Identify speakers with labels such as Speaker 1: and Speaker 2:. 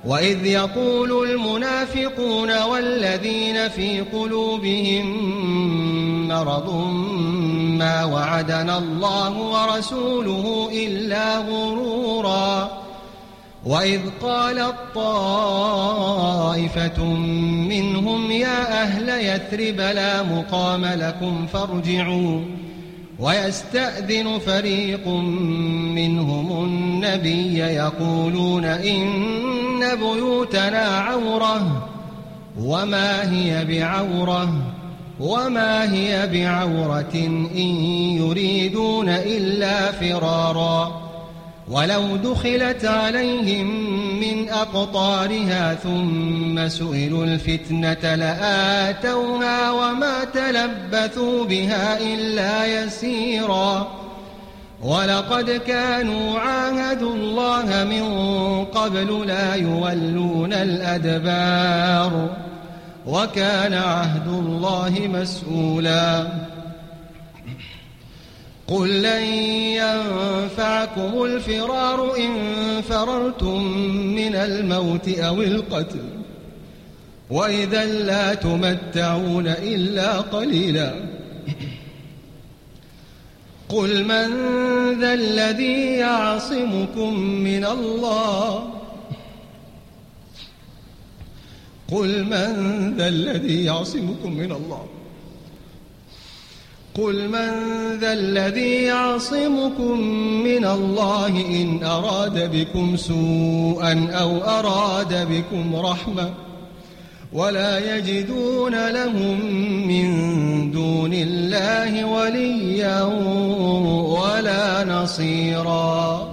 Speaker 1: وإذ يقول المنافقون والذين في قلوبهم مرض ما وعدنا الله ورسوله إلا غرورا وإذ قالت طائفة منهم يا أهل يثرب لا مقام لكم فارجعوا ويستأذن فريق منهم النبي يقولون إن بيوتنا عورة وما هي بعورة إن يريدون إلا فرارا ولو دخلت عليهم من أقطارها ثم سئلوا الفتنة لآتوها وما تلبثوا بها إلا يسيرا ولقد كانوا عاهدوا الله من قبل لا يولون الأدبار وكان عهد الله مسؤولا قل لن ينفعكم الفرار إن فررتم من الموت أو القتل وإذا لا تمتعون إلا قليلا قل من ذا الذي يعصمكم من الله قل من ذا الذي يعصمكم من الله إن أراد بكم سوءا أو أراد بكم رحمة ولا يجدون لهم من دون الله وليا ولا نصيرا